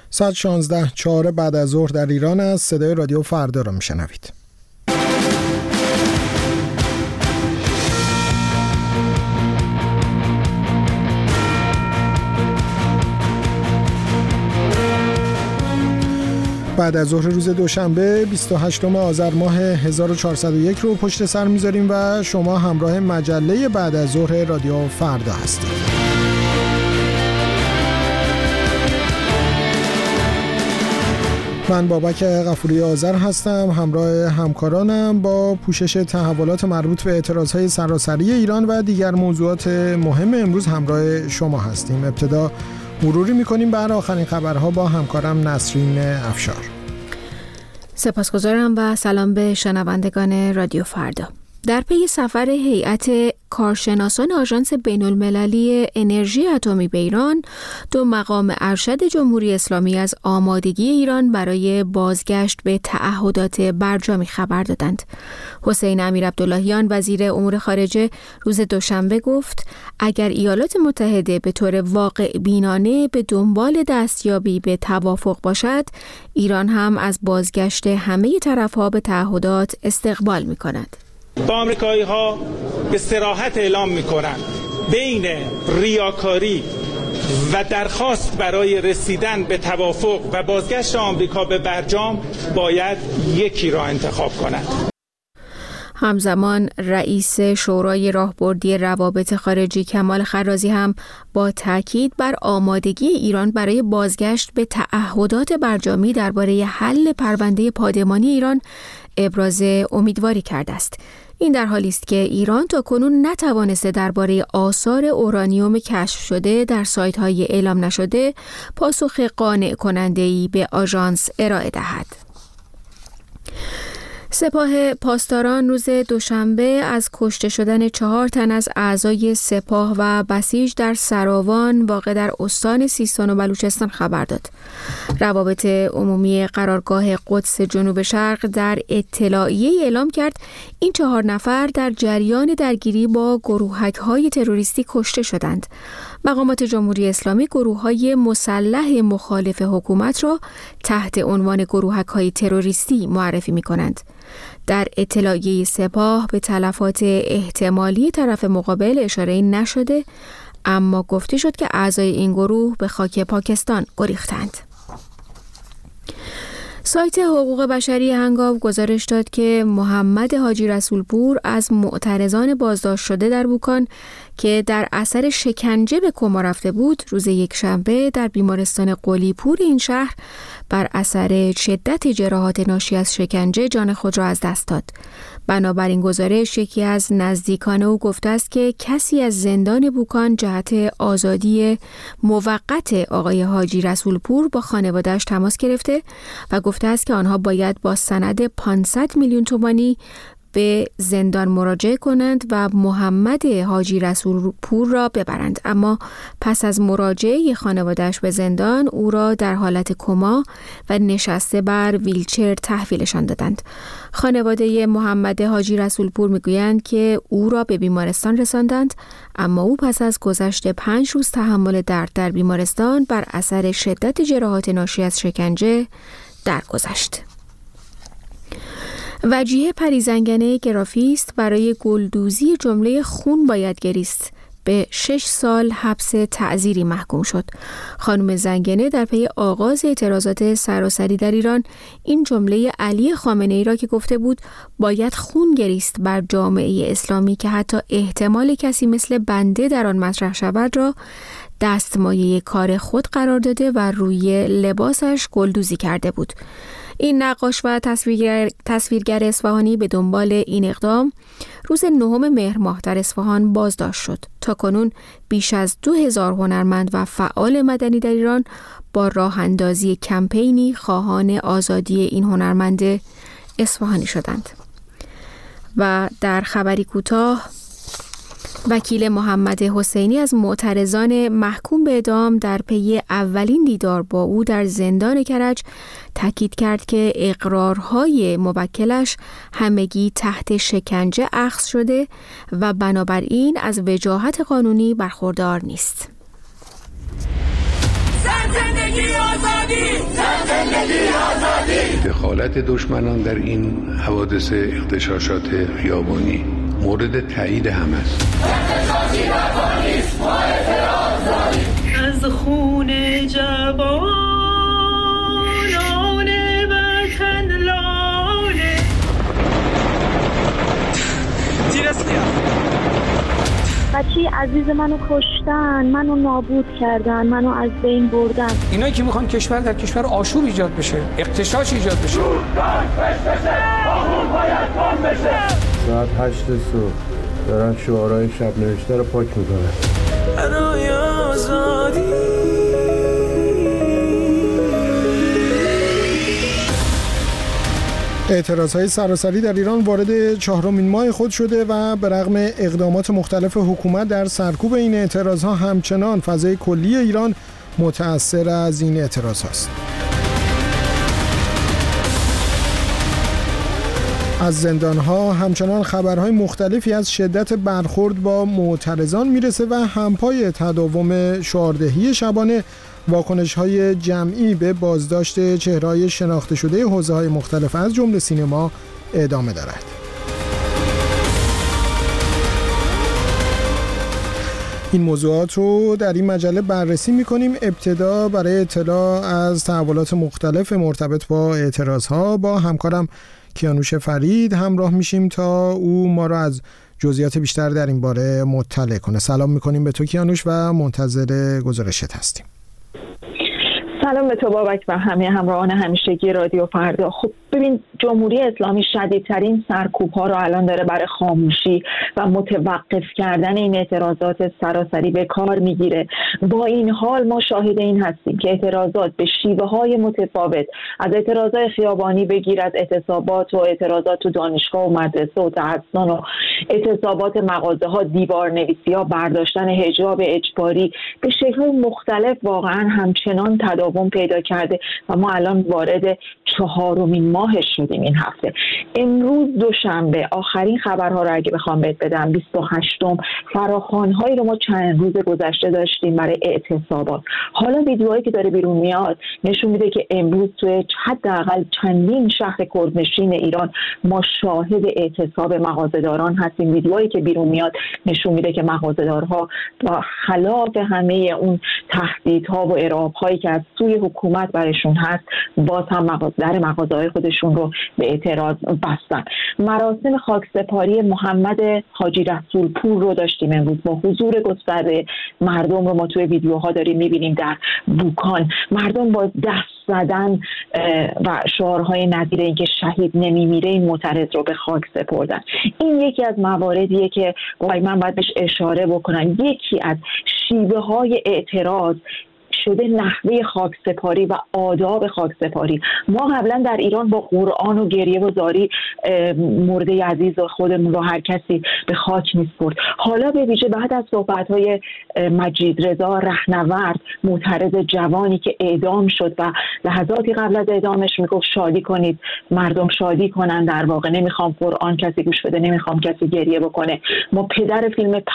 ساعت 16:04 بعد از ظهر در ایران است. صدای رادیو فردا را میشنوید. بعد از ظهر روز دوشنبه 28 آذر ماه 1401 رو پشت سر میذاریم و شما همراه مجله بعد از ظهر رادیو فردا هستید. من بابک غفوری آذر هستم، همراه همکارانم با پوشش تحولات مربوط به اعتراضهای سراسری ایران و دیگر موضوعات مهم امروز همراه شما هستیم. ابتدا مروری میکنیم بر آخرین خبرها با همکارم نسرین افشار. سپاسگزارم و سلام به شنوندگان رادیو فردا. در پی سفر هیئت کارشناسان آژانس بین‌المللی انرژی اتمی به ایران، دو مقام ارشد جمهوری اسلامی از آمادگی ایران برای بازگشت به تعهدات برجامی خبر دادند. حسین امیرعبداللهیان وزیر امور خارجه روز دوشنبه گفت اگر ایالات متحده به طور واقع بینانه به دنبال دستیابی به توافق باشد، ایران هم از بازگشت همه طرف‌ها به تعهدات استقبال می‌کند. با آمریکایی‌ها به صراحت اعلام می‌کنند بین ریاکاری و درخواست برای رسیدن به توافق و بازگشت آمریکا به برجام باید یکی را انتخاب کند. همزمان رئیس شورای راهبردی روابط خارجی کمال خرازی هم با تاکید بر آمادگی ایران برای بازگشت به تعهدات برجامی درباره حل پرونده پادمانی ایران ابراز امیدواری کرده است. این در حالی است که ایران تاکنون نتوانسته درباره آثار اورانیوم کشف شده در سایت‌های اعلام نشده پاسخ قانع کننده‌ای به آژانس ارائه دهد. سپاه پاسداران روز دوشنبه از کشته شدن 4 تن از اعضای سپاه و بسیج در سراوان واقع در استان سیستان و بلوچستان خبر داد. روابط عمومی قرارگاه قدس جنوب شرق در اطلاعیه اعلام کرد این 4 نفر در جریان درگیری با گروهک‌های تروریستی کشته شدند. مقامات جمهوری اسلامی گروه‌های مسلح مخالف حکومت را تحت عنوان گروهک‌های تروریستی معرفی می‌کنند. در اطلاعیه سپاه به تلفات احتمالی طرف مقابل اشاره نشده، اما گفته شد که اعضای این گروه به خاک پاکستان گریختند. سایت حقوق بشری هنگاو گزارش داد که محمد حاجی رسولپور از معترضان بازداشت شده در بوکان که در اثر شکنجه به کما رفته بود، روز یکشنبه در بیمارستان قلی‌پور این شهر بر اثر شدت جراحات ناشی از شکنجه جان خود را از دست داد. بنابراین گزارش یکی از نزدیکان او گفته است که کسی از زندان بوکان جهت آزادی موقت آقای حاجی رسولپور با خانواده‌اش تماس گرفته و گفته است که آنها باید با سند 500 میلیون تومانی به زندان مراجعه کنند و محمد حاجی رسولپور را ببرند، اما پس از مراجعه خانواده‌اش به زندان او را در حالت کما و نشسته بر ویلچر تحویلشان دادند. خانواده محمد حاجی رسولپور میگویند که او را به بیمارستان رساندند، اما او پس از گذشت 5 روز تحمل درد در بیمارستان بر اثر شدت جراحات ناشی از شکنجه درگذشت. وجیه پریزنگنه گرافیست برای گلدوزی جمله خون باید گریست به 6 سال حبس تعزیری محکوم شد. خانم زنگنه در پی آغاز اعتراضات سراسری در ایران این جمله علی خامنه‌ای را که گفته بود باید خون گریست بر جامعه اسلامی که حتی احتمال کسی مثل بنده در آن مطرح شود را دستمایه کار خود قرار داده و روی لباسش گلدوزی کرده بود. این نقاش و تصویرگر اصفهانی به دنبال این اقدام روز 9 مهر ماه در اصفهان بازداشت شد. تاکنون بیش از 2000 هنرمند و فعال مدنی در ایران با راه اندازی کمپینی خواهان آزادی این هنرمند اصفهانی شدند. و در خبری کوتاه، وکیل محمد حسینی از معترضان محکوم به اعدام در پی اولین دیدار با او در زندان کرج تاکید کرد که اقرارهای موکلش همگی تحت شکنجه اخذ شده و بنابراین از وجاهت قانونی برخوردار نیست. زندگی آزادی دخالت دشمنان در این حوادث اغتشاشات خیابانی مورد تایید هم است. از خون جوانان وطن لاله بچه عزیز منو کشتن، منو نابود کردن، منو از بین بردن. اینایی که میخوان کشور در کشور آشوب ایجاد بشه، اغتشاش ایجاد بشه. ساعت 8 صبح دارن شعارهای شب نوشته رو پاک میکنن. برای آزادی اعتراضهای سراسری در ایران وارد 4مین ماه خود شده و به رغم اقدامات مختلف حکومت در سرکوب این اعتراضها همچنان فضای کلی ایران متأثر از این اعتراض هاست. از زندانها همچنان خبرهای مختلفی از شدت برخورد با معترضان میرسه و همپای تداوم شعاردهی شبانه واکنش‌های جمعی به بازداشت چهره‌های شناخته شده حوزه‌های مختلف از جمله سینما ادامه دارد. این موضوعات رو در این مجله بررسی می‌کنیم. ابتدا برای اطلاع از تحولات مختلف مرتبط با اعتراضها با همکارم کیانوش فرید همراه میشیم تا او ما را از جزئیات بیشتر در این باره مطلع کنه. سلام می‌کنیم به تو کیانوش و منتظر گزارشت هستیم. سلام به تو بابک و همه همراهان همیشگی رادیو فردا. خب ببین، جمهوری اسلامی شدیدترین سرکوب‌ها رو الان داره برای خاموشی و متوقف کردن این اعتراضات سراسری به کار میگیره. با این حال ما شاهد این هستیم که اعتراضات به شیوه‌های متفاوت، از اعتراضات خیابانی بگیر، از اعتصابات و اعتراضات تو دانشگاه و مدرسه و تحصیلان و اعتصابات مغازه‌ها، دیوارنویسی‌ها، برداشتن حجاب اجباری، به شکل‌های مختلف واقعاً همچنان تداوم پیدا کرده و ما الان وارد 4مین ماه شدیم این هفته. امروز دوشنبه، آخرین خبرها رو اگه بخوام بهت بدم 28م، فراخوان‌هایی رو ما چند روز گذشته داشتیم برای اعتصابات. حالا ویدیوهایی که داره بیرون میاد نشون میده که امروز توی حداقل چندین شهر کردنشین ایران ما شاهد اعتصاب مغازه‌داران هستیم. ویدیوهایی که بیرون میاد نشون میده که مغازه‌دارها با خلاف همه اون تهدیدها و ارعاب‌هایی که از سوی حکومت برشون هست باز هم در مغازه‌های خودشون رو به اعتراض بستن. مراسم خاکسپاری محمد حاجی رسول پور رو داشتیم امروز با حضور گسترده مردم رو ما توی ویدیوها داریم می‌بینیم در بوکان. مردم با دست زدن و شعارهای نظیر اینکه شهید نمیمیره این معترض رو به خاک سپردن. این یکی از مواردیه که من باید بهش اشاره بکنم. یکی از شیوه‌های اعتراض شده نحوه خاکسپاری و آداب خاکسپاری. ما قبلا در ایران با قرآن و گریه و زاری مرده عزیز و خودمون رو هر کسی به خاک میسپرد. حالا به ویژه بعد از صحبت‌های مجید رضا رهنورد، معترض جوانی که اعدام شد و لحظاتی قبل از اعدامش میگفت شادی کنید، مردم شادی کنن، در واقع نمیخوام قرآن کسی گوش بده، نمیخوام کسی گریه بکنه. ما پدر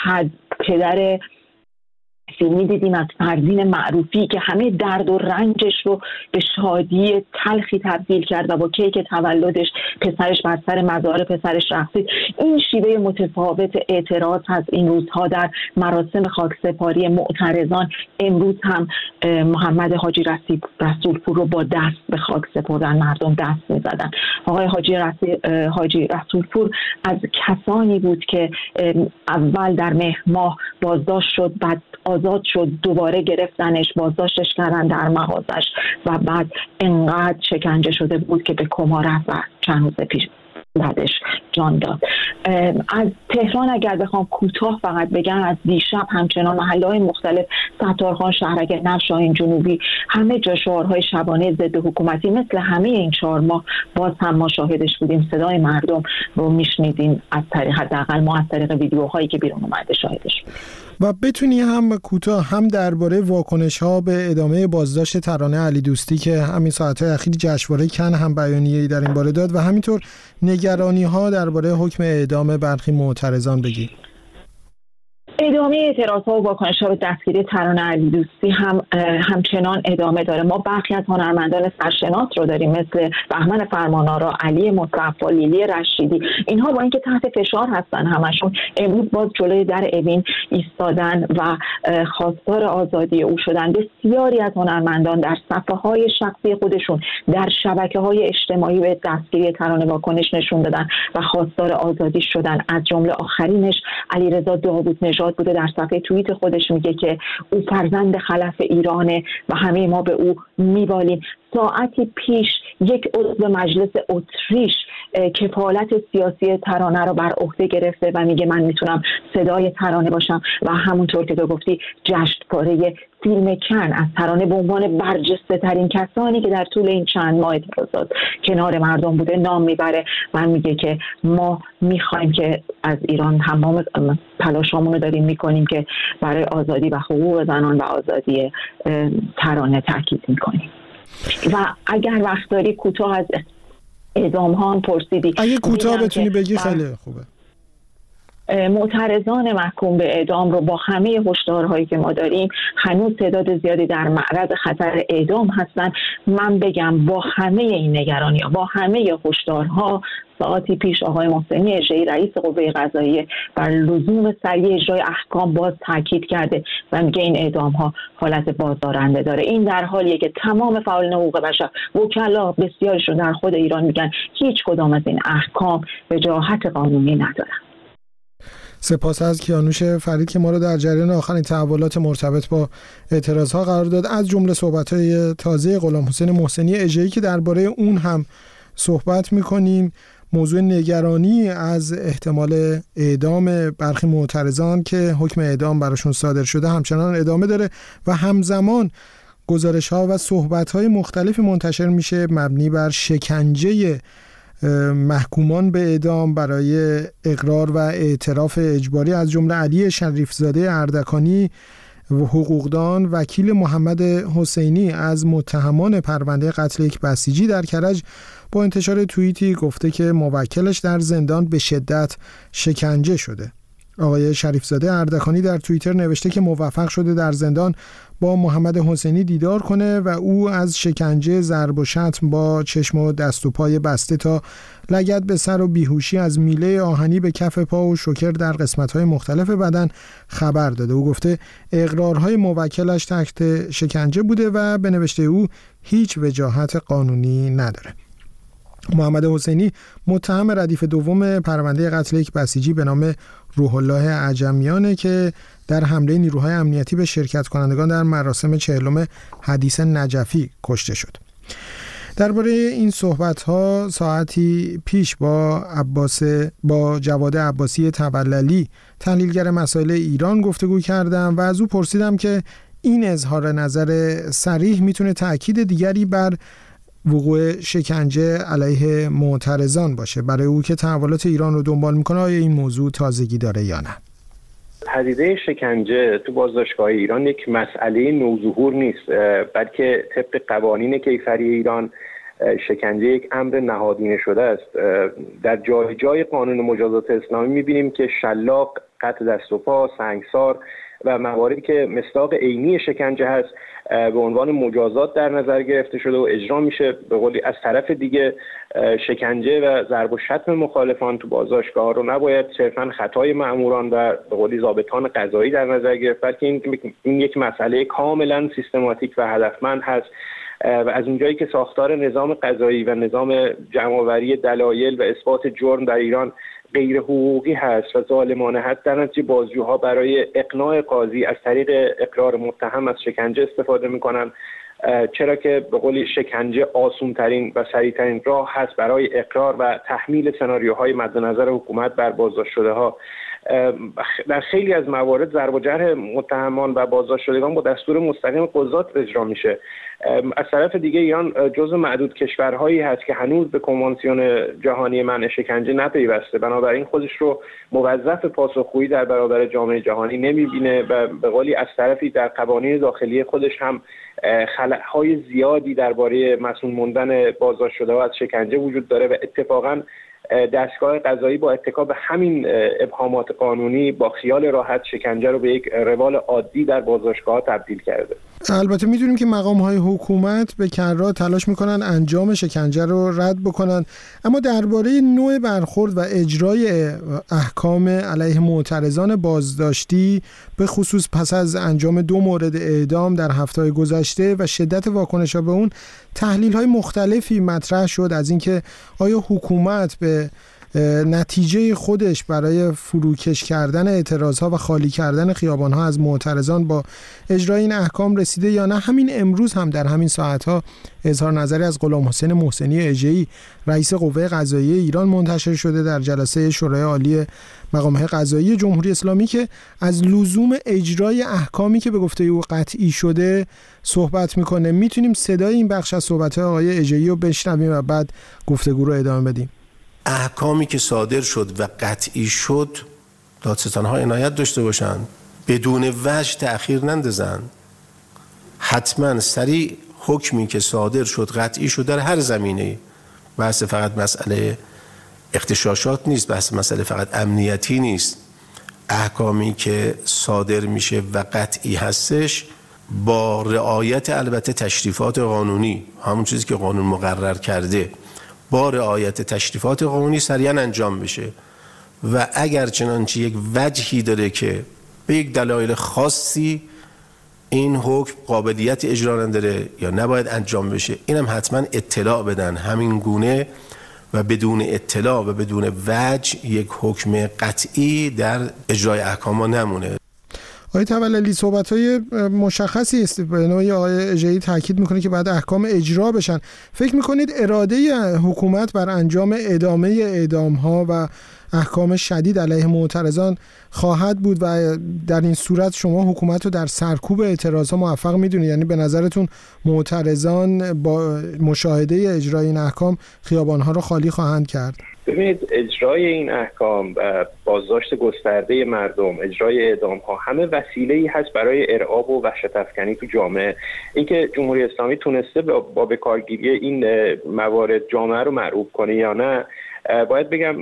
فیلمی دیدیم از فرزین معروفی که همه درد و رنجش رو به شادی تلخی تبدیل کرد و با کیک تولدش پسرش بر سر مزار پسرش رقصید. این شیوه متفاوت اعتراض هست این روزها در مراسم خاکسپاری معترضان. امروز هم محمد حاجی رسولپور رو با دست به خاک سپردن، مردم دست می‌زدن. آقای حاجی رسولپور از کسانی بود که اول در مهر ماه بازداشت شد، بعد آزاد شد، دوباره گرفتنش، بازداشتش کردن در مغازش و بعد انقدر شکنجه شده بود که به کما رفت و چند روز پیش بعدش جان داد. از تهران اگر بخوام کوتاه فقط بگم، از دیشب همچنان محله‌های مختلف، ستارخان، شهرک نفت، شاهین جنوبی، همه جا شعارهای شبانه ضد حکومتی مثل همه این 4 ماه باز هم ما شاهدش بودیم. صدای مردم رو میشنیدیم از طریق، حداقل ما از طریق ویدیوهایی که بیرون اومده شاهدش بودیم. و بتونی هم کوتاه هم درباره واکنش‌ها به ادامه بازداشت ترانه علی دوستی که همین ساعت‌های اخیر جشنواره کن هم بیانیه‌ای در این باره داد و همینطور نگرانی‌ها درباره حکم اعدام برخی معترضان بگی. ادامه اعتراض‌ها و واکنش‌ها به دستگیری ترانه علیدوستی همچنان ادامه داره. ما برخی از هنرمندان سرشناس رو داریم مثل بهمن فرمانآرا، علی مصطفی، لیلی رشیدی. اینها با اینکه تحت فشار هستن همشون امروز باز جلوی در اوین ایستادن و خواستار آزادی او شدن. بسیاری از هنرمندان در صفحه‌های شخصی خودشون در شبکه‌های اجتماعی به دستگیری ترانه واکنش نشون دادن و خواستار آزادی شدن. از جمله آخرینش علیرضا داوودنژاد بوده. در صفحه توییت خودش میگه که او فرزند خلف ایرانه و همه ما به او میبالیم. ساعتی پیش یک عضو مجلس اتریش کفالت سیاسی ترانه رو بر عهده گرفته و میگه من میتونم صدای ترانه باشم و همونطور که تو گفتی جشنواره فیلم کن از ترانه به عنوان برجسته ترین کسانی که در طول این چند ماه اعتراضات کنار مردم بوده نام میبره و میگه که ما میخوایم که از ایران تمام تلاشامون رو داریم میکنیم که برای آزادی و حقوق زنان و آزادی ترانه تاکید میکنیم. و اگر وقت داری کوتاه از اعدام ها هم پرسیدی. اگه کوتاه بتونی بگی خیلی خوبه. معترضان محکوم به اعدام رو با همه هشدارهایی که ما داریم هنوز تعداد زیادی در معرض خطر اعدام هستن. من بگم با همه این نگرانی‌ها، با همه هشدارها، ساعتی پیش آقای محسنی اژه‌ای رئیس قوه قضاییه بر لزوم سریع اجرای احکام باز تاکید کرده و میگه این اعدام‌ها حالت بازدارنده داره. این در حالیه که تمام فعالان حقوق بشر، وکلا بسیارشون در خود ایران میگن هیچ کدام از این احکام وجاهت قانونی ندارن. سپاس از کیانوش فرید که ما رو در جریان آخرین تحولات مرتبط با اعتراضها قرار داد، از جمله صحبت‌های تازه غلامحسین محسنی اژه‌ای که درباره اون هم صحبت می‌کنیم. موضوع نگرانی از احتمال اعدام برخی معترضان که حکم اعدام براشون صادر شده همچنان ادامه داره و همزمان گزارش‌ها و صحبت‌های مختلفی منتشر میشه مبنی بر شکنجه محکومان به اعدام برای اقرار و اعتراف اجباری، از جمله علی شریفزاده اردکانی حقوقدان، وکیل محمد حسینی از متهمان پرونده قتل یک بسیجی در کرج با انتشار توییتی گفته که موکلش در زندان به شدت شکنجه شده. آقای شریفزاده اردکانی در توییتر نوشته که موفق شده در زندان با محمد حسینی دیدار کنه و او از شکنجه، ضرب و شتم با چشم و دست و پای بسته تا لگد به سر و بیهوشی از میله آهنی به کف پا و شوکر در قسمت‌های مختلف بدن خبر داده. او گفته اقرارهای موکلش تحت شکنجه بوده و به نوشته او هیچ وجاهت قانونی نداره. محمد حسینی متهم ردیف دوم پرونده قتل یک بسیجی به نام روح الله عجمیانه که در حمله نیروهای امنیتی به شرکت کنندگان در مراسم 40 حدیث نجفی کشته شد. درباره این صحبت‌ها ساعتی پیش با جواد عباسی توللی تحلیلگر مسائل ایران گفتگو کردم و از او پرسیدم که این اظهار نظر صریح میتونه تأکید دیگری بر وقوع شکنجه علیه معترضان باشه. برای او که تحولات ایران رو دنبال میکنه آیا این موضوع تازگی داره یا نه؟ پدیده شکنجه تو بازداشتگاه ایران یک مسئله نوظهور نیست، بلکه طبق قوانین کیفری ایران شکنجه یک امر نهادینه شده است. در جای جای قانون مجازات اسلامی میبینیم که شلاق، قطع دست و پا، سنگسار و مواردی که مصداق عینی شکنجه هست به عنوان مجازات در نظر گرفته شده و اجرا میشه. به قولی از طرف دیگه شکنجه و ضرب و شتم مخالفان تو بازداشتگاه رو نباید صرفاً خطای مأموران و به قولی ضابطان قضایی در نظر گرفت، بلکه این یک مسئله کاملا سیستماتیک و هدفمند هست و از اونجایی که ساختار نظام قضایی و نظام جمع‌آوری دلایل و اثبات جرم در ایران غیر حقوقی هست و ظالمانه هست، در نتیجه بازجوها برای اقناع قاضی از طریق اقرار متهم از شکنجه استفاده میکنن، چرا که به قولی شکنجه آسان‌ترین و سریع‌ترین راه هست برای اقرار و تحمیل سناریوهای مد نظر حکومت بر بازداشت شده‌ها. در خیلی از موارد ضرب و جرح متهمان و بازداشت شدگان با دستور مستقیم قضات اجرا میشه. از طرف دیگه ایران جزو معدود کشورهایی هست که هنوز به کنوانسیون جهانی منع شکنجه نپیوسته، بنابراین خودش رو موظف پاسخگویی در برابر جامعه جهانی نمیبینه و به قولی از طرفی در قوانین داخلی خودش هم خلأهای زیادی درباره مسئول موندن بازداشت شده‌ها از شکنجه وجود داره و اتفاقاً دستگاه قضایی با اتکا به همین ابهامات قانونی با خیال راحت شکنجه رو به یک روال عادی در بازداشتگاه‌ها تبدیل کرده. البته میدونیم که مقام‌های حکومت به کرات تلاش میکنن انجام شکنجه رو رد بکنن، اما درباره نوع برخورد و اجرای احکام علیه معترضان بازداشتی به خصوص پس از انجام 2 مورد اعدام در هفته‌های گذشته و شدت واکنش‌ها به اون تحلیل‌های مختلفی مطرح شد، از اینکه آیا حکومت به نتیجه خودش برای فروکش کردن اعتراضها و خالی کردن خیابانها از معترضان با اجرای این احکام رسیده یا نه. همین امروز هم در همین ساعتها اظهار نظری از غلام حسین محسنی اژه‌ای رئیس قوه قضاییه ایران منتشر شده در جلسه شورای عالی مقام‌های قضایی جمهوری اسلامی که از لزوم اجرای احکامی که به گفته او قطعی شده صحبت میکنه. میتونیم صدای این بخش از صحبت‌های آقای اژه‌ای رو بشنویم و بعد گفتگو رو ادامه بدیم. احکامی که صادر شد و قطعی شد دادستان‌ها عنایت داشته باشند، بدون وجه تأخیر نندازن، حتما سریع حکمی که صادر شد قطعی شد در هر زمینه. بحث فقط مسئله اغتشاشات نیست، بحث مسئله فقط امنیتی نیست. احکامی که صادر میشه و قطعی هستش با رعایت البته تشریفات قانونی، همون چیزی که قانون مقرر کرده، با رعایت تشریفات قانونی سریعا انجام بشه و اگر چنانچه یک وجهی داره که به یک دلایل خاصی این حکم قابلیت اجرا نداره یا نباید انجام بشه، اینم حتما اطلاع بدن. همین گونه و بدون اطلاع و بدون وجه یک حکم قطعی در اجرای احکام نمونه. آقای تولیلی صحبت‌های مشخصی است، به نوعی آقای اژه‌ای تاکید میکنه که بعد احکام اجرا بشن. فکر میکنید اراده حکومت بر انجام ادامه اعدام‌ها و احکام شدید علیه معترضان خواهد بود و در این صورت شما حکومت رو در سرکوب اعتراض‌ها موفق میدونید؟ یعنی به نظرتون معترضان با مشاهده اجرای این احکام خیابان‌ها رو خالی خواهند کرد؟ ببینید، اجرای این احکام، بازداشت گسترده مردم، اجرای اعدام‌ها همه وسیله‌ای هست برای ارعاب و وحشت‌افکنی تو جامعه. اینکه جمهوری اسلامی تونسته با به کارگیری این موارد جامعه رو مرعوب کنه یا نه، باید بگم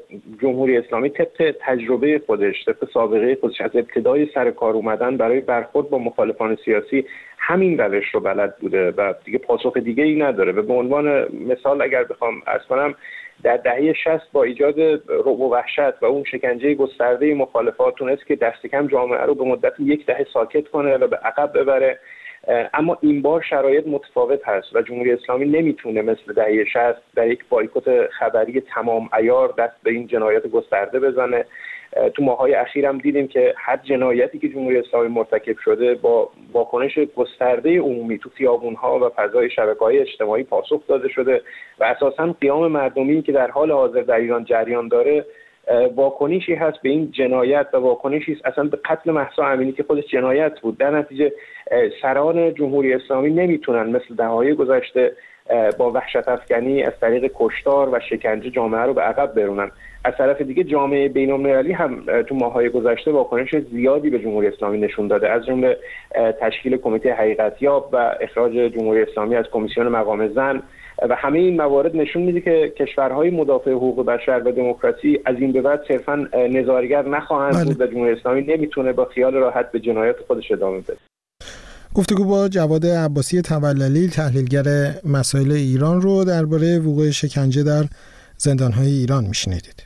جمهوری اسلامی طبق تجربه خودش، طبق سابقه خودش از ابتدای سر کار اومدن برای برخورد با مخالفان سیاسی همین روش رو بلد بوده و دیگه پاسخ دیگه ای نداره. و به عنوان مثال اگر بخوام عرض کنم، در دهه 60 با ایجاد رعب و وحشت و اون شکنجه گسترده مخالفات تونست که دست کم جامعه رو به مدت 1 دهه ساکت کنه و به عقب ببره. اما این بار شرایط متفاوت هست و جمهوری اسلامی نمیتونه مثل دهه 60 در یک بایکوت خبری تمام عیار دست به این جنایات گسترده بزنه. تو ماهای اخیر هم دیدیم که هر جنایتی که جمهوری اسلامی مرتکب شده با واکنش گسترده عمومی تو خیابون‌ها و فضای شبکه‌های اجتماعی پاسخ داده شده و اساساً قیام مردمی که در حال حاضر در ایران جریان داره واکنشی هست به این جنایت و واکنشی است اصلا به قتل مهسا امینی که خودش جنایت بود. در نتیجه سران جمهوری اسلامی نمیتونن مثل دهه‌های گذشته با وحشت افکنی از طریق کشتار و شکنجه جامعه رو به عقب برونن. از طرف دیگه جامعه بین‌المللی هم تو ماه‌های گذشته واکنش زیادی به جمهوری اسلامی نشون داده، از جمله تشکیل کمیته حقیقتیاب و اخراج جمهوری اسلامی از کمیسیون مقام زن و همه این موارد نشون میده که کشورهای مدافع حقوق بشر و دموکراسی از این به بعد صرفاً نظارگر نخواهند بود و جمهوری اسلامی نمیتونه با خیال راحت به جنایات خودش ادامه بده. گفتگو با جواد عباسی تولیلی، تحلیلگر مسائل ایران رو درباره وقوع شکنجه در زندان‌های ایران میشنیدید.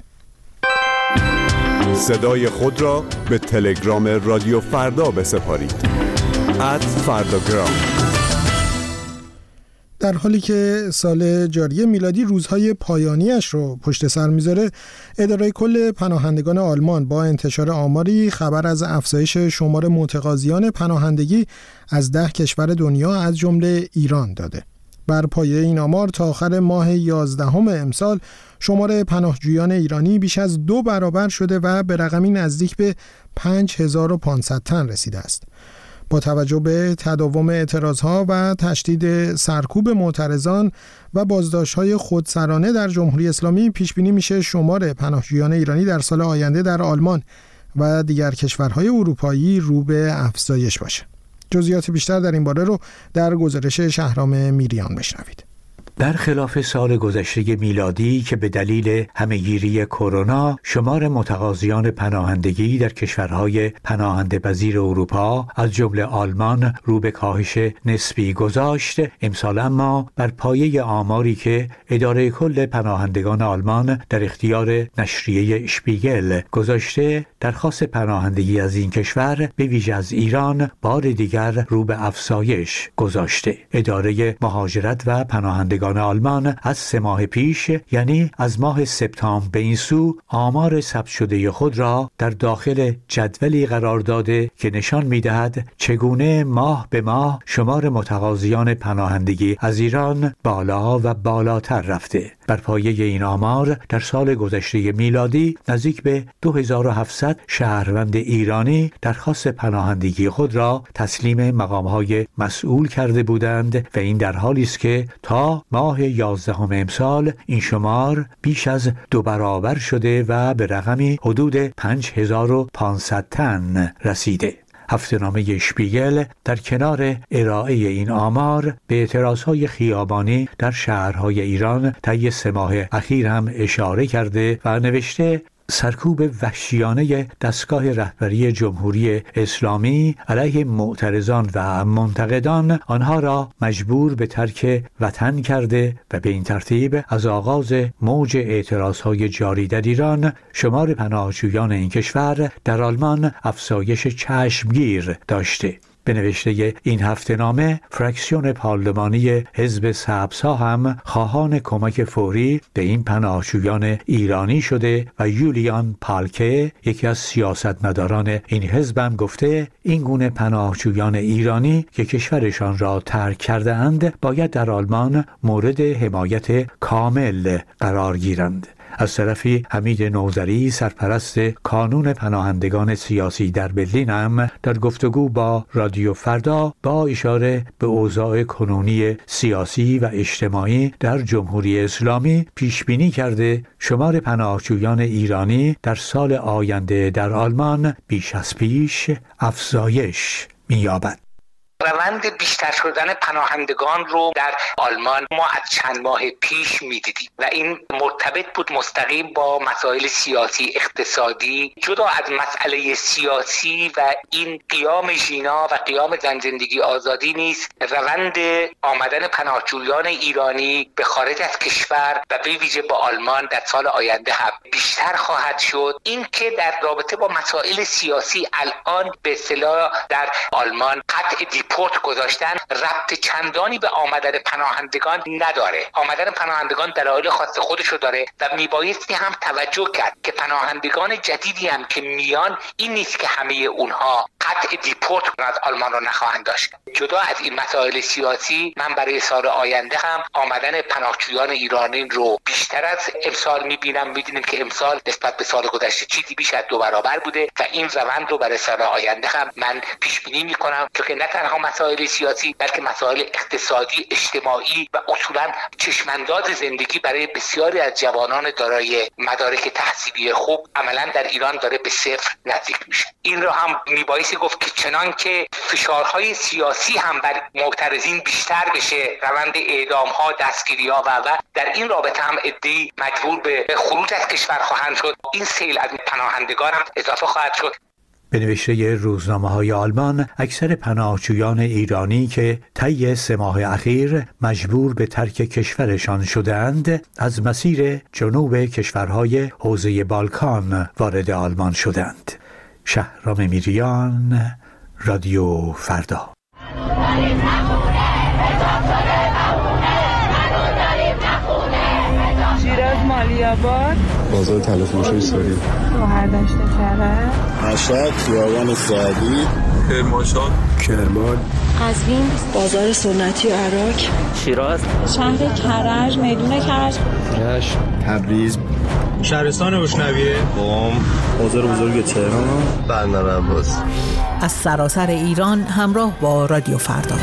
صدای خود را به تلگرام رادیو فردا بسپارید. @فرداگرام. در حالی که سال جاری میلادی روزهای پایانیش رو پشت سر میذاره، اداره کل پناهندگان آلمان با انتشار آماری خبر از افزایش شمار متقاضیان پناهندگی از 10 کشور دنیا از جمله ایران داده. بر پایه این آمار تا آخر ماه 11 امسال شمار پناهجویان ایرانی بیش از 2 برابر شده و به رقمی نزدیک به 5500 تن رسیده است. با توجه به تداوم اعتراضها و تشدید سرکوب معترضان و بازداشت‌های خودسرانه در جمهوری اسلامی، پیش بینی میشه شمار پناهجویان ایرانی در سال آینده در آلمان و دیگر کشورهای اروپایی رو به افزایش باشه. جزئیات بیشتر در این باره رو در گزارش شهرام میریان بشنوید. برخلاف سال گذشته میلادی که به دلیل همهگیری کرونا شمار متقاضیان پناهندگی در کشورهای پناهنده‌پذیر اروپا از جمله آلمان رو به کاهش نسبی گذاشت، امسال اما بر پایه آماری که اداره کل پناهندگان آلمان در اختیار نشریه اشپیگل گذاشته، درخواست پناهندگی از این کشور به ویژه از ایران بار دیگر رو به افزایش گذاشته. اداره مهاجرت و پناهندگان آلمان از 3 ماه پیش، یعنی از ماه سپتامبر به این سو، آمار ثبت شده خود را در داخل جدولی قرار داده که نشان می‌دهد چگونه ماه به ماه شمار متقاضیان پناهندگی از ایران بالا و بالاتر رفته. بر پایه این آمار در سال گذشته میلادی نزدیک به 2700 شهروند ایرانی درخواست پناهندگی خود را تسلیم مقام‌های مسئول کرده بودند و این در حالی است که تا ماه 11 امسال این شمار بیش از 2 برابر شده و به رقمی حدود 5500 تن رسیده. هفته‌نامه اشپیگل در کنار ارائه این آمار به اعتراضهای خیابانی در شهرهای ایران طی 3 ماه اخیر هم اشاره کرده و نوشته سرکوب وحشیانه دستگاه رهبری جمهوری اسلامی علیه معترضان و منتقدان آنها را مجبور به ترک وطن کرده و به این ترتیب از آغاز موج اعتراضهای جاری در ایران شمار پناهجویان این کشور در آلمان افزایش چشمگیر داشته. به نوشته این هفته‌نامه، فراکسیون پارلمانی حزب سبزها هم خواهان کمک فوری به این پناهجویان ایرانی شده و یولیان پالکه، یکی از سیاستمداران این حزب، هم گفته این گونه پناهجویان ایرانی که کشورشان را ترک کرده اند باید در آلمان مورد حمایت کامل قرار گیرند. از طرفی حمید نوذری، سرپرست کانون پناهندگان سیاسی در برلین، هم در گفتگو با رادیو فردا با اشاره به اوضاع کنونی سیاسی و اجتماعی در جمهوری اسلامی پیش بینی کرده شمار پناهجویان ایرانی در سال آینده در آلمان بیش از پیش افزایش می‌یابد. روند بیشتر شدن پناهندگان رو در آلمان ما از چند ماه پیش می‌دیدیم و این مرتبط بود مستقیم با مسائل سیاسی اقتصادی. جدا از مسئله سیاسی و این قیام ژینا و قیام زن زندگی آزادی نیست، روند آمدن پناهجویان ایرانی به خارج از کشور و به ویژه با آلمان در سال آینده هم بیشتر خواهد شد. این که در رابطه با مسائل سیاسی الان به اصطلاح در آلمان قطع دیپورت گذاشتن ربط چندانی به آمدن پناهندگان نداره. آمدن پناهندگان دلایل خاص خودشو داره و میبایستی هم توجه کرد که پناهندگان جدیدی هم که میان این نیست که همه اونها قطع دیپورت از آلمان رو نخواهند داشت. جدا از این مسائل سیاسی، من برای سال آینده هم آمدن پناهجویان ایرانی رو بیشتر از امسال میبینیم که امسال نسبت به سال گذشته چیزی بیش از 2 برابر بوده و این روند رو برای سال آینده هم من پیش بینی میکنم که نه تنها مسائل سیاسی بلکه مسائل اقتصادی، اجتماعی و اصولا چشمانداز زندگی برای بسیاری از جوانان دارای مدارک تحصیلی خوب عملا در ایران داره به 0 نزدیک میشه. این رو هم میبایستی گفت که چنان که فشارهای سیاسی هم بر معترضین بیشتر بشه، روند اعدام‌ها، دستگیری‌ها و در این رابطه هم عده‌ای مجبور به خروج از کشور خواهند شد، این سیل از پناهندگان هم اضافه خواهد شد. به نوشته روزنامه‌های آلمان، اکثر پناهجویان ایرانی که طی 3 ماه اخیر مجبور به ترک کشورشان شدند، از مسیر جنوب کشورهای حوزه بالکان وارد آلمان شدند. شهرام میریان، رادیو فردا. شیراز مالی‌آباد، بازار تلفروشی سوری، مهردشت کرج، مشهد، خیابان سعدی، کرمانشاه، کرمان، قزوین، بازار سنتی و عراق، شیراز، شهر کرج، میدون کرج، رشت، تبریز، شهرستان بوشنویه، قم، بازار بزرگ تهران، بندر عباس. از سراسر ایران همراه با رادیو فردا.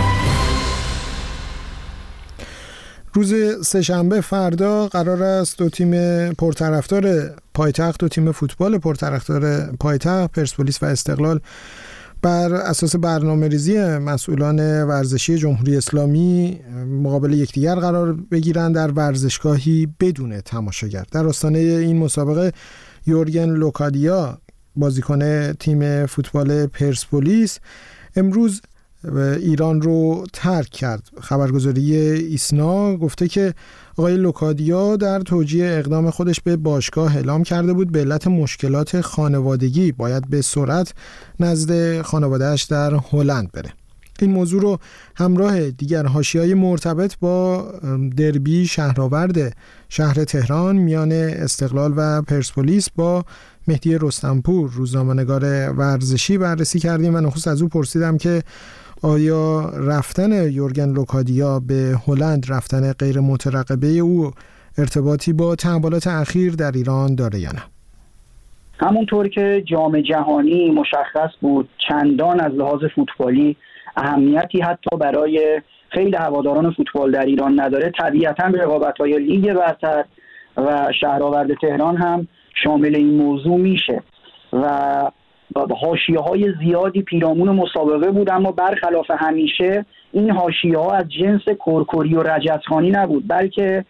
روز سه‌شنبه فردا قرار است 2 تیم پرطرفدار پایتخت، 2 تیم فوتبال پرطرفدار پایتخت، پرسپولیس و استقلال، بر اساس برنامه‌ریزی مسئولان ورزشی جمهوری اسلامی مقابل یکدیگر قرار بگیرن در ورزشگاهی بدون تماشاگر. در آستانه این مسابقه یورگن لوکادیا بازیکن تیم فوتبال پرسپولیس امروز ایران رو ترک کرد. خبرگزاری ایسنا گفته که آقای لوکادیا در توجیه اقدام خودش به باشگاه اعلام کرده بود به علت مشکلات خانوادگی باید به سرعت نزد خانواده‌اش در هلند بره. این موضوع رو همراه دیگر حاشیه‌های مرتبط با دربی شهرآورد شهر تهران میان استقلال و پرسپولیس با مهدی رستمپور روزنامه‌نگار ورزشی بررسی کردیم و نخست از او پرسیدم که آیا رفتن یورگن لوکادیا به هلند، رفتن غیر مترقبه او، ارتباطی با تحولات اخیر در ایران داره یا نه؟ همونطور که جام جهانی مشخص بود چندان از لحاظ فوتبالی اهمیتی حتی برای خیلی هواداران فوتبال در ایران نداره، طبیعتاً رقابت‌های لیگ برتر و شهرآورد تهران هم شامل این موضوع میشه و حاشیه‌های زیادی پیرامون مسابقه بود، اما برخلاف همیشه این حاشیه‌ها از جنس کرکری و رجزخوانی نبود، بلکه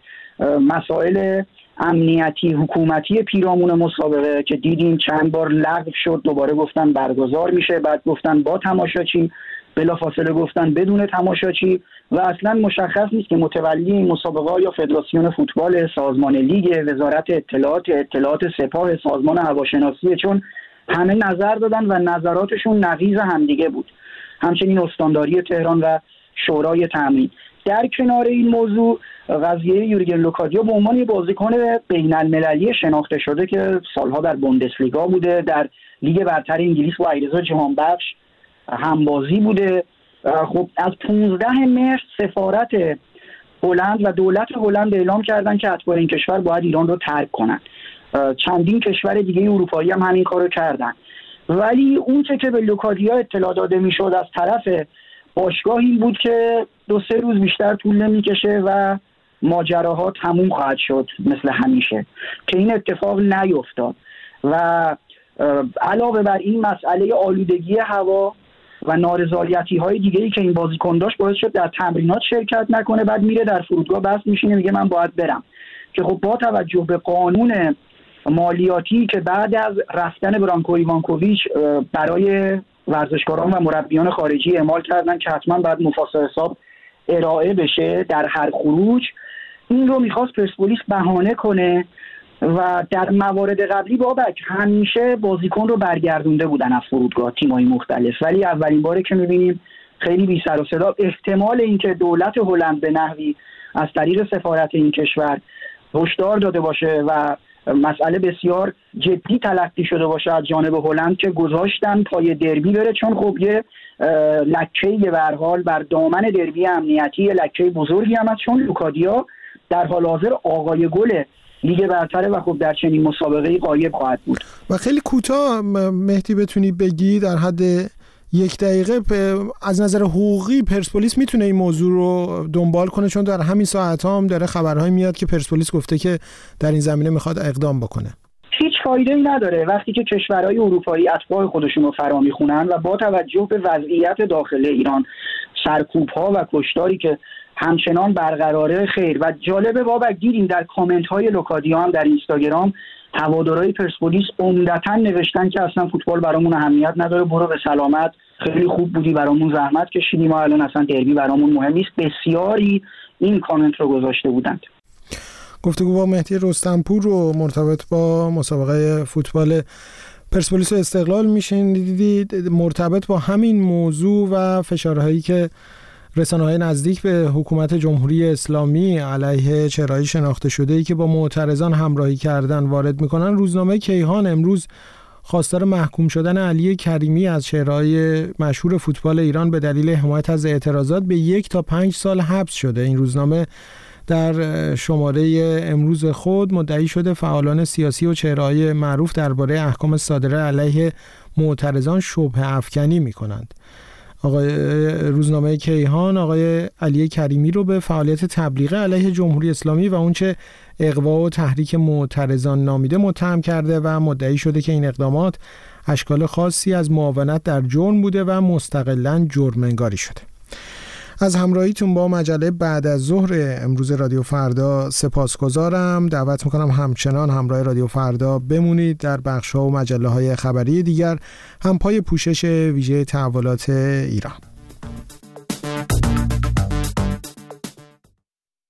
مسائل امنیتی حکومتی پیرامون مسابقه که دیدیم چند بار لغو شد، دوباره گفتن برگزار میشه، بعد گفتن با تماشاچی، بلافاصله گفتن بدون تماشاچی و اصلا مشخص نیست که متولی این مسابقه یا فدراسیون فوتبال، سازمان لیگ، وزارت اطلاعات سپاه، سازمان هواشناسی، چون همه نظر دادن و نظراتشون نقیض همدیگه بود. همچنین استانداری تهران و شورای تامین. در کنار این موضوع قضیه یورگن لوکادیا به عنوان یک بازیکن بین‌المللی شناخته شده که سالها در بوندسلیگا بوده، در لیگ برتر انگلیس با ایرزا جهانبخش همبازی بوده. خب از 15 مهر سفارت هلند و دولت هلند اعلام کردن که اتباع این کشور باید ایران رو ترک کنن. چندین کشور دیگه اروپایی هم همین کارو کردن، ولی اون که به لوکادیا اطلاع داده میشد از طرف باشگاه این بود که 2-3 روز بیشتر طول نمیکشه و ماجراها تموم خواهد شد مثل همیشه، که این اتفاق نیفتاد و علاوه بر این مسئله آلودگی هوا و نارضایتی های دیگه‌ای که این بازیکن داشت باعث شد در تمرینات شرکت نکنه، بعد میره در فرودگاه بس میشینه میگه من باید برم، که خب با توجه به قانون مالیاتی که بعد از رفتن برانکو ایوانکوویچ برای ورزشکاران و مربیان خارجی اعمال کردن که حتما باید مفاسد حساب ارائه بشه در هر خروج، این رو میخواست پرسپولیس بهانه کنه و در موارد قبلی بابک همیشه بازیکن رو برگردونده بودن از فرودگاه تیم‌های مختلف، ولی اولین باره که میبینیم خیلی بی سر و صدا. احتمال اینکه دولت هلند به نحوی از طریق سفارت این کشور هشدار داده باشه و مسئله بسیار جدی تلقی شده باشه از جانب هلند که گذاشتن پای دربی بره، چون خب یه لکه‌ای به هر حال بر دامن دربی امنیتی، لکه بزرگی هم هست، چون لوکادیا در حال حاضر آقای گل لیگ برتره و خب در چنین مسابقه‌ای غایب خواهد بود. و خیلی کوتاه مهدی بتونی بگی در حد 1 دقیقه از نظر حقوقی پرسپولیس میتونه این موضوع رو دنبال کنه، چون در همین ساعت هم داره خبرهای میاد که پرسپولیس گفته که در این زمینه میخواد اقدام بکنه؟ هیچ فایده‌ای نداره وقتی که کشورهای اروپایی اتباع خودشون رو فرا میخونن و با توجه به وضعیت داخل ایران، سرکوب‌ها و کشتاری که همچنان برقراره. خیر و جالبه بابک دیدیم در کامنت‌های لوکادیا هم در اینستاگرام هوادارهای پرسپولیس عمدتاً نوشتن که اصلا فوتبال برامون اهمیت نداره، برو به سلامت، خیلی خوب بودی، برامون زحمت کشیدی، ما الان اصلا دربی برامون مهم نیست. بسیاری این کامنت رو گذاشته بودند. گفتگو با مهدی رستمپور رو مرتبط با مسابقه فوتبال پرسپولیس و استقلال میشنیدید. مرتبط با همین موضوع و فشارهایی که رسانه‌های نزدیک به حکومت جمهوری اسلامی علیه چهره‌های شناخته شده‌ای که با معترضان همراهی کردن وارد می‌کنن، روزنامه کیهان امروز خواستار محکوم شدن علی کریمی از چهره‌های مشهور فوتبال ایران به دلیل حمایت از اعتراضات به 1 تا 5 سال حبس شده. این روزنامه در شماره امروز خود مدعی شده فعالان سیاسی و چهره‌های معروف درباره احکام صادره علیه معترضان شبهه افکنی می‌کنند. روزنامه کیهان آقای علی کریمی رو به فعالیت تبلیغ علیه جمهوری اسلامی و اونچه اغوا و تحریک معترضان نامیده متهم کرده و مدعی شده که این اقدامات اشکال خاصی از معاونت در جرم بوده و مستقلاً جرم‌انگاری شده. از همراهیتون با مجله بعد از ظهر امروز رادیو فردا سپاسگزارم. دعوت میکنم همچنان همراه رادیو فردا بمونید. در بخش‌ها و مجله‌های خبری دیگر هم پای پوشش ویژه تحولات ایران.